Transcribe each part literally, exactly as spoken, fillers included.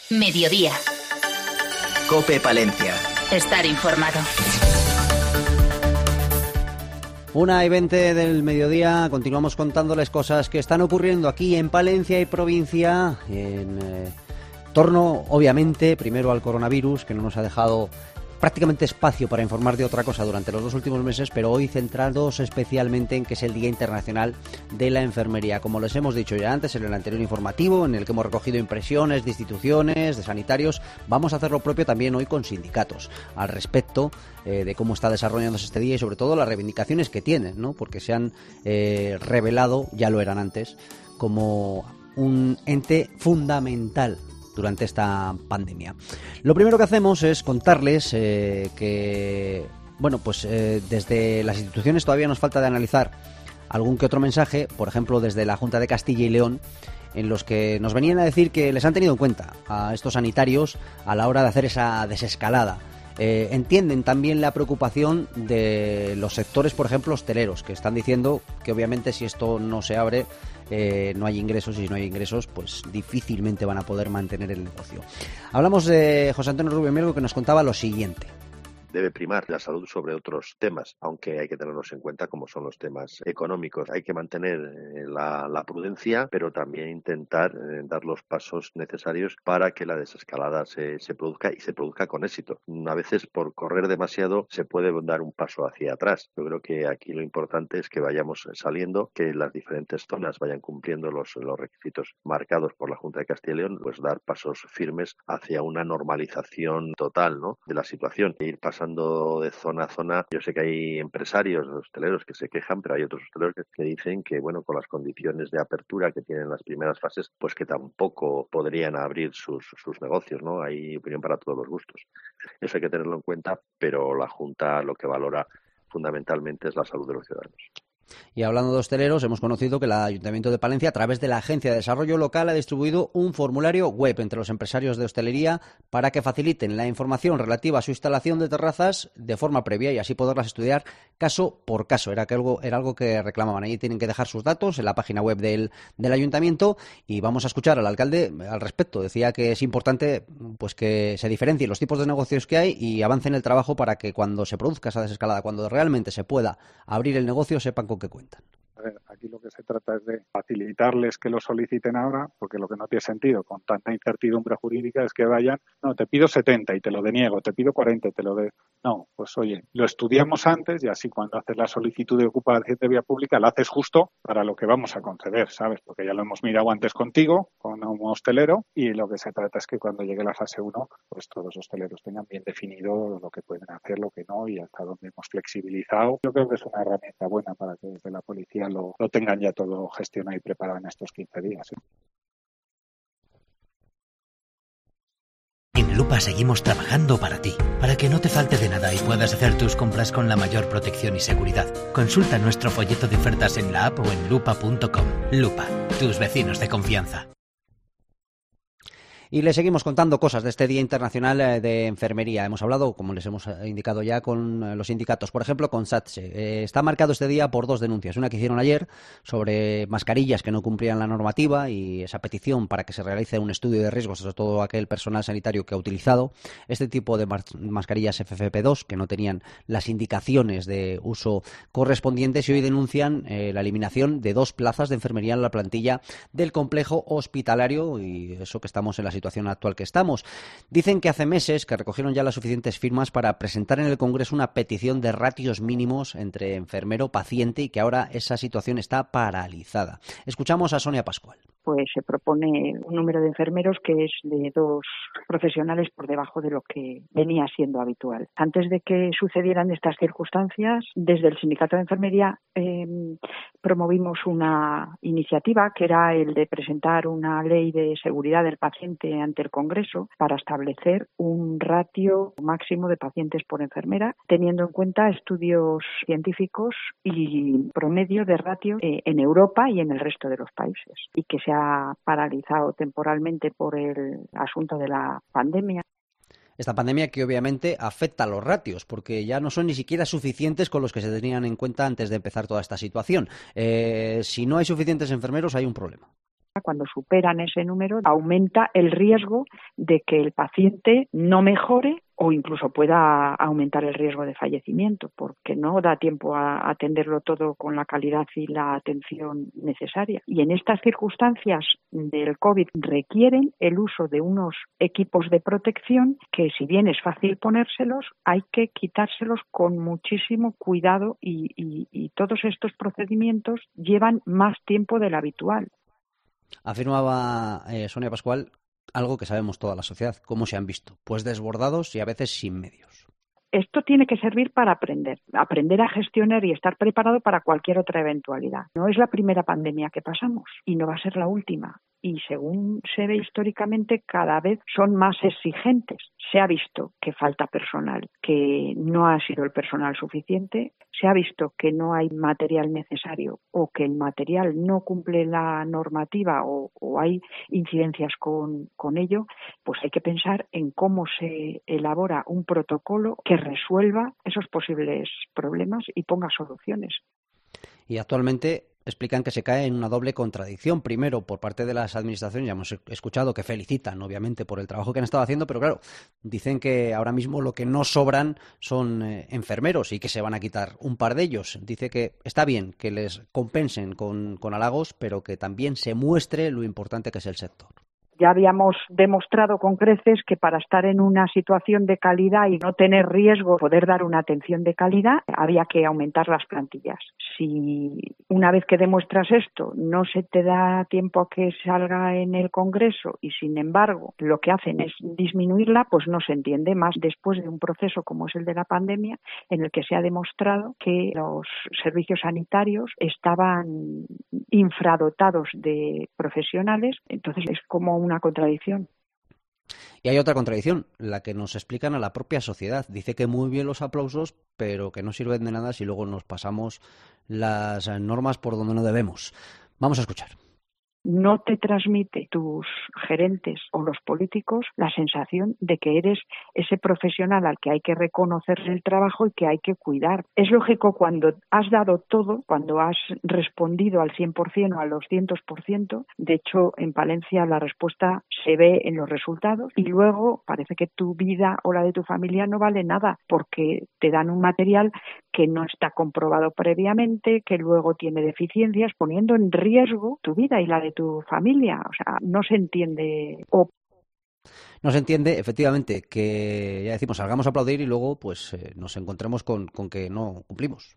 Mediodía. COPE Palencia. Estar informado. Una y veinte del mediodía, continuamos contándoles cosas que están ocurriendo aquí en Palencia y provincia, en eh, torno, obviamente, primero al coronavirus, que no nos ha dejado prácticamente espacio para informar de otra cosa durante los dos últimos meses, pero hoy centrados especialmente en que es el Día Internacional de la Enfermería. Como les hemos dicho ya antes en el anterior informativo, en el que hemos recogido impresiones de instituciones, de sanitarios, vamos a hacer lo propio también hoy con sindicatos al respecto eh, de cómo está desarrollándose este día y sobre todo las reivindicaciones que tienen, ¿no? Porque se han eh, revelado, ya lo eran antes, como un ente fundamental durante esta pandemia. Lo primero que hacemos es contarles eh, que, bueno, pues eh, desde las instituciones todavía nos falta de analizar algún que otro mensaje, por ejemplo, desde la Junta de Castilla y León, en los que nos venían a decir que les han tenido en cuenta a estos sanitarios a la hora de hacer esa desescalada. Eh, entienden también la preocupación de los sectores, por ejemplo, hosteleros, que están diciendo que obviamente si esto no se abre, eh, no hay ingresos, y si no hay ingresos, pues difícilmente van a poder mantener el negocio. Hablamos de José Antonio Rubio Mielgo, que nos contaba lo siguiente. Debe primar la salud sobre otros temas, aunque hay que tenerlos en cuenta como son los temas económicos. Hay que mantener eh, la, la prudencia, pero también intentar eh, dar los pasos necesarios para que la desescalada se, se produzca y se produzca con éxito. A veces por correr demasiado se puede dar un paso hacia atrás. Yo creo que aquí lo importante es que vayamos saliendo, que las diferentes zonas vayan cumpliendo los, los requisitos marcados por la Junta de Castilla y León, pues dar pasos firmes hacia una normalización total, ¿no?, de la situación, e ir pasando pasando de zona a zona. Yo sé que hay empresarios, hosteleros que se quejan, pero hay otros hosteleros que, que dicen que, bueno, con las condiciones de apertura que tienen las primeras fases, pues que tampoco podrían abrir sus, sus negocios, ¿no? Hay opinión para todos los gustos. Eso hay que tenerlo en cuenta, pero la Junta lo que valora fundamentalmente es la salud de los ciudadanos. Y hablando de hosteleros, hemos conocido que el Ayuntamiento de Palencia, a través de la Agencia de Desarrollo Local, ha distribuido un formulario web entre los empresarios de hostelería para que faciliten la información relativa a su instalación de terrazas de forma previa y así poderlas estudiar caso por caso. Era, que algo, era algo que reclamaban. Ahí tienen que dejar sus datos en la página web del, del Ayuntamiento y vamos a escuchar al alcalde al respecto. Decía que es importante pues que se diferencien los tipos de negocios que hay y avancen el trabajo para que cuando se produzca esa desescalada, cuando realmente se pueda abrir el negocio, sepan con qué cuentan. A ver, aquí lo que se trata es de facilitarles que lo soliciten ahora, porque lo que no tiene sentido con tanta incertidumbre jurídica es que vayan, no, te pido setenta y te lo deniego, te pido cuarenta y te lo de... No, pues oye, lo estudiamos antes y así cuando haces la solicitud de ocupación de vía pública la haces justo para lo que vamos a conceder, ¿sabes? Porque ya lo hemos mirado antes contigo, con un hostelero, y lo que se trata es que cuando llegue la fase uno, pues todos los hosteleros tengan bien definido lo que pueden hacer, lo que no, y hasta dónde hemos flexibilizado. Yo creo que es una herramienta buena para que desde la policía Lo, lo tengan ya todo gestionado y preparado en estos quince días. ¿eh? En Lupa seguimos trabajando para ti, para que no te falte de nada y puedas hacer tus compras con la mayor protección y seguridad. Consulta nuestro folleto de ofertas en la app o en lupa punto com. Lupa, tus vecinos de confianza. Y le seguimos contando cosas de este Día Internacional de Enfermería. Hemos hablado, como les hemos indicado ya, con los sindicatos. Por ejemplo, con SATSE. Eh, está marcado este día por dos denuncias. Una que hicieron ayer sobre mascarillas que no cumplían la normativa y esa petición para que se realice un estudio de riesgos, sobre todo aquel personal sanitario que ha utilizado este tipo de mas- mascarillas F F P dos que no tenían las indicaciones de uso correspondientes, y hoy denuncian eh, la eliminación de dos plazas de enfermería en la plantilla del complejo hospitalario, y eso que estamos en la situación actual que estamos. Dicen que hace meses que recogieron ya las suficientes firmas para presentar en el Congreso una petición de ratios mínimos entre enfermero-paciente y que ahora esa situación está paralizada. Escuchamos a Sonia Pascual. Pues se propone un número de enfermeros que es de dos profesionales por debajo de lo que venía siendo habitual. Antes de que sucedieran estas circunstancias, desde el Sindicato de Enfermería eh, promovimos una iniciativa que era el de presentar una ley de seguridad del paciente ante el Congreso para establecer un ratio máximo de pacientes por enfermera, teniendo en cuenta estudios científicos y promedio de ratio eh, en Europa y en el resto de los países, y que se ha paralizado temporalmente por el asunto de la pandemia. Esta pandemia que obviamente afecta a los ratios, porque ya no son ni siquiera suficientes con los que se tenían en cuenta antes de empezar toda esta situación. Eh, si no hay suficientes enfermeros, hay un problema. Cuando superan ese número, aumenta el riesgo de que el paciente no mejore o incluso pueda aumentar el riesgo de fallecimiento, porque no da tiempo a atenderlo todo con la calidad y la atención necesaria. Y en estas circunstancias del COVID requieren el uso de unos equipos de protección que, si bien es fácil ponérselos, hay que quitárselos con muchísimo cuidado y, y, y todos estos procedimientos llevan más tiempo del habitual. Afirmaba eh, Sonia Pascual algo que sabemos toda la sociedad, cómo se han visto, pues desbordados y a veces sin medios. Esto tiene que servir para aprender, aprender a gestionar y estar preparado para cualquier otra eventualidad. No es la primera pandemia que pasamos y no va a ser la última. Y según se ve históricamente, cada vez son más exigentes. Se ha visto que falta personal, que no ha sido el personal suficiente, se ha visto que no hay material necesario o que el material no cumple la normativa o, o hay incidencias con, con ello, pues hay que pensar en cómo se elabora un protocolo que resuelva esos posibles problemas y ponga soluciones. Y actualmente explican que se cae en una doble contradicción. Primero, por parte de las administraciones, ya hemos escuchado que felicitan, obviamente, por el trabajo que han estado haciendo, pero claro, dicen que ahora mismo lo que no sobran son eh, enfermeros y que se van a quitar un par de ellos. Dice que está bien que les compensen con, con halagos, pero que también se muestre lo importante que es el sector. Ya habíamos demostrado con creces que para estar en una situación de calidad y no tener riesgo, poder dar una atención de calidad, había que aumentar las plantillas. Si una vez que demuestras esto no se te da tiempo a que salga en el Congreso y, sin embargo, lo que hacen es disminuirla, pues no se entiende, más después de un proceso como es el de la pandemia, en el que se ha demostrado que los servicios sanitarios estaban infradotados de profesionales. Entonces es como un una contradicción. Y hay otra contradicción, la que nos explican a la propia sociedad. Dice que muy bien los aplausos, pero que no sirven de nada si luego nos pasamos las normas por donde no debemos. Vamos a escuchar. No te transmite tus gerentes o los políticos la sensación de que eres ese profesional al que hay que reconocerle el trabajo y que hay que cuidar. Es lógico, cuando has dado todo, cuando has respondido al cien por ciento o al doscientos por ciento, de hecho en Palencia la respuesta se ve en los resultados, y luego parece que tu vida o la de tu familia no vale nada porque te dan un material que no está comprobado previamente, que luego tiene deficiencias, poniendo en riesgo tu vida y la de tu familia. O sea, no se entiende. O No se entiende, efectivamente, que ya decimos, salgamos a aplaudir y luego pues eh, nos encontremos con, con que no cumplimos.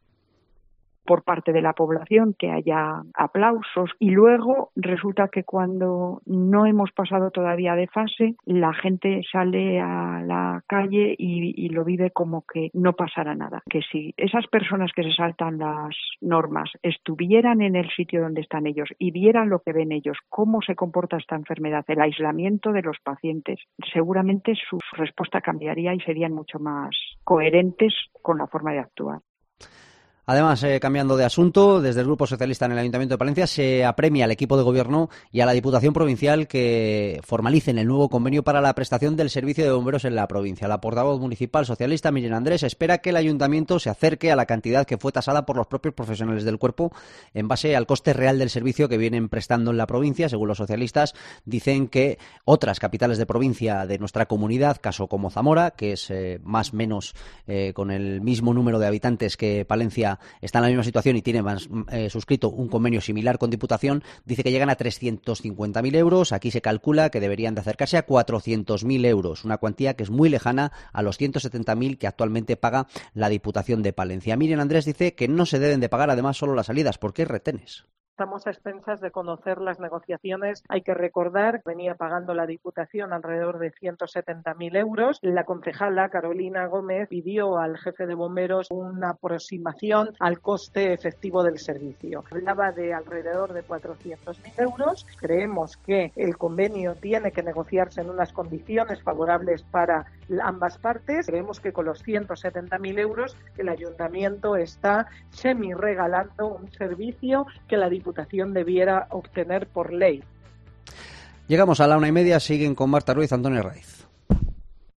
Por parte de la población, que haya aplausos, y luego resulta que cuando no hemos pasado todavía de fase, la gente sale a la calle y, y lo vive como que no pasara nada. Que si esas personas que se saltan las normas estuvieran en el sitio donde están ellos y vieran lo que ven ellos, cómo se comporta esta enfermedad, el aislamiento de los pacientes, seguramente su respuesta cambiaría y serían mucho más coherentes con la forma de actuar. Además, eh, cambiando de asunto, desde el Grupo Socialista en el Ayuntamiento de Palencia se apremia al equipo de Gobierno y a la Diputación Provincial que formalicen el nuevo convenio para la prestación del servicio de bomberos en la provincia. La portavoz municipal socialista, Miriam Andrés, espera que el Ayuntamiento se acerque a la cantidad que fue tasada por los propios profesionales del cuerpo en base al coste real del servicio que vienen prestando en la provincia. Según los socialistas, dicen que otras capitales de provincia de nuestra comunidad, caso como Zamora, que es eh, más o menos eh, con el mismo número de habitantes que Palencia, está en la misma situación y tiene más, eh, suscrito un convenio similar con Diputación, dice que llegan a trescientos cincuenta mil euros. Aquí se calcula que deberían de acercarse a cuatrocientos mil euros, una cuantía que es muy lejana a los ciento setenta mil que actualmente paga la Diputación de Palencia. Miriam Andrés dice que no se deben de pagar además solo las salidas, porque hay retenes. Estamos a expensas de conocer las negociaciones. Hay que recordar que venía pagando la Diputación alrededor de ciento setenta mil euros. La concejala Carolina Gómez pidió al jefe de bomberos una aproximación al coste efectivo del servicio. Hablaba de alrededor de cuatrocientos mil euros. Creemos que el convenio tiene que negociarse en unas condiciones favorables para ambas partes. Creemos que con los ciento setenta mil euros el ayuntamiento está semi-regalando un servicio que la Diputación debiera obtener por ley. Llegamos a la una y media, siguen con Marta Ruiz, Antonio Raiz.